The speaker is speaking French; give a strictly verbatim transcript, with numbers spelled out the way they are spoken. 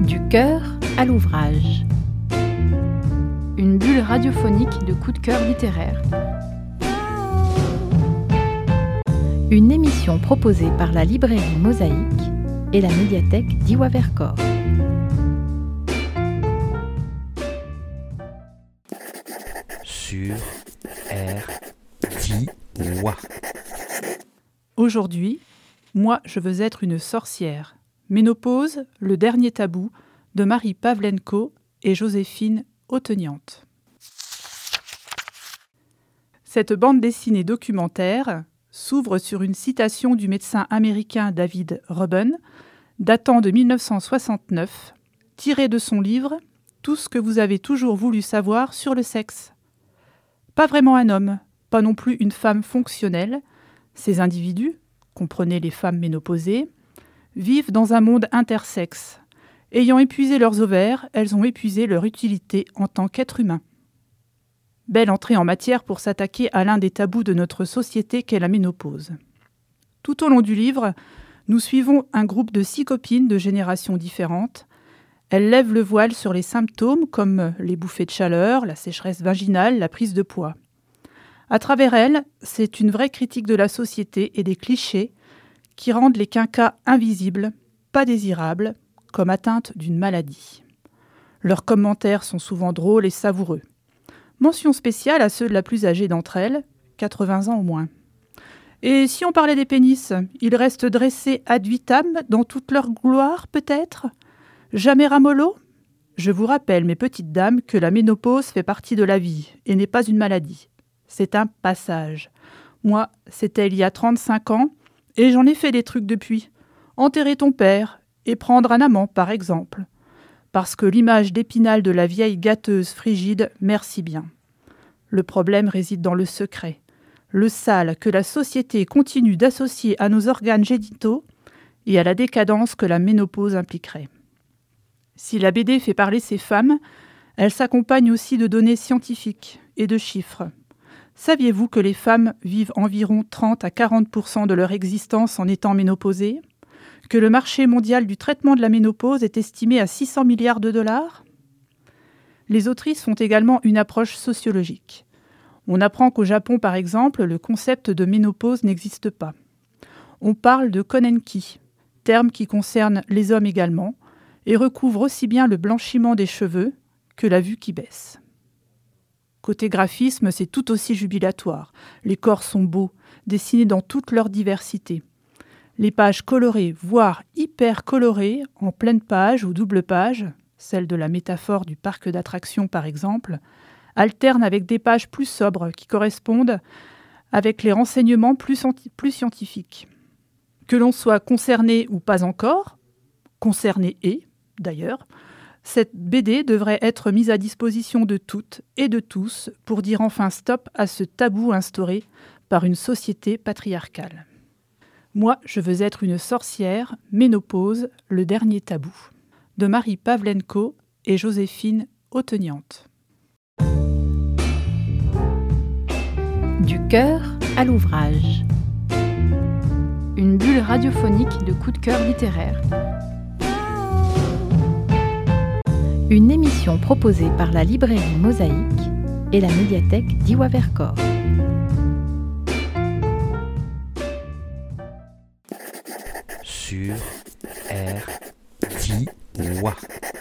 Du cœur à l'ouvrage. Une bulle radiophonique de coups de cœur littéraire. Une émission proposée par la librairie Mosaïque et la médiathèque d'Iwa Vercors. Sur R d'Iwa. Aujourd'hui, moi je veux être une sorcière. Ménopause, le dernier tabou, de Marie Pavlenko et Joséphine Auteniante. Cette bande dessinée documentaire s'ouvre sur une citation du médecin américain David Rubin, datant de mille neuf cent soixante-neuf, tirée de son livre « Tout ce que vous avez toujours voulu savoir sur le sexe ». Pas vraiment un homme, pas non plus une femme fonctionnelle. Ces individus, comprenez les femmes ménopausées, vivent dans un monde intersexe. Ayant épuisé leurs ovaires, elles ont épuisé leur utilité en tant qu'être humain. Belle entrée en matière pour s'attaquer à l'un des tabous de notre société qu'est la ménopause. Tout au long du livre, nous suivons un groupe de six copines de générations différentes. Elles lèvent le voile sur les symptômes comme les bouffées de chaleur, la sécheresse vaginale, la prise de poids. À travers elles, c'est une vraie critique de la société et des clichés qui rendent les quinquas invisibles, pas désirables, comme atteintes d'une maladie. Leurs commentaires sont souvent drôles et savoureux. Mention spéciale à ceux de la plus âgée d'entre elles, quatre-vingts ans au moins. Et si on parlait des pénis, ils restent dressés ad vitam dans toute leur gloire, peut-être ? Jamais ramollo ? Je vous rappelle, mes petites dames, que la ménopause fait partie de la vie et n'est pas une maladie. C'est un passage. Moi, c'était il y a trente-cinq ans, et j'en ai fait des trucs depuis. Enterrer ton père et prendre un amant, par exemple. Parce que l'image d'Épinal de la vieille gâteuse frigide, merci bien. Le problème réside dans le secret, le sale que la société continue d'associer à nos organes génitaux et à la décadence que la ménopause impliquerait. Si la B D fait parler ces femmes, elle s'accompagne aussi de données scientifiques et de chiffres. Saviez-vous que les femmes vivent environ trente à quarante pour cent de leur existence en étant ménopausées ? Que le marché mondial du traitement de la ménopause est estimé à six cents milliards de dollars ? Les autrices font également une approche sociologique. On apprend qu'au Japon, par exemple, le concept de ménopause n'existe pas. On parle de konenki, terme qui concerne les hommes également, et recouvre aussi bien le blanchiment des cheveux que la vue qui baisse. Côté graphisme, c'est tout aussi jubilatoire. Les corps sont beaux, dessinés dans toute leur diversité. Les pages colorées, voire hyper colorées, en pleine page ou double page, celle de la métaphore du parc d'attractions par exemple, alternent avec des pages plus sobres qui correspondent avec les renseignements plus, plus scientifiques. Que l'on soit concerné ou pas encore, concerné et, d'ailleurs, cette B D devrait être mise à disposition de toutes et de tous pour dire enfin stop à ce tabou instauré par une société patriarcale. Moi, je veux être une sorcière, ménopause, le dernier tabou. De Marie Pavlenko et Joséphine Auteniante. Du cœur à l'ouvrage. Une bulle radiophonique de coups de cœur littéraire. Une émission proposée par la librairie Mosaïque et la médiathèque d'Iwa Vercors. Sur R d'Iwa.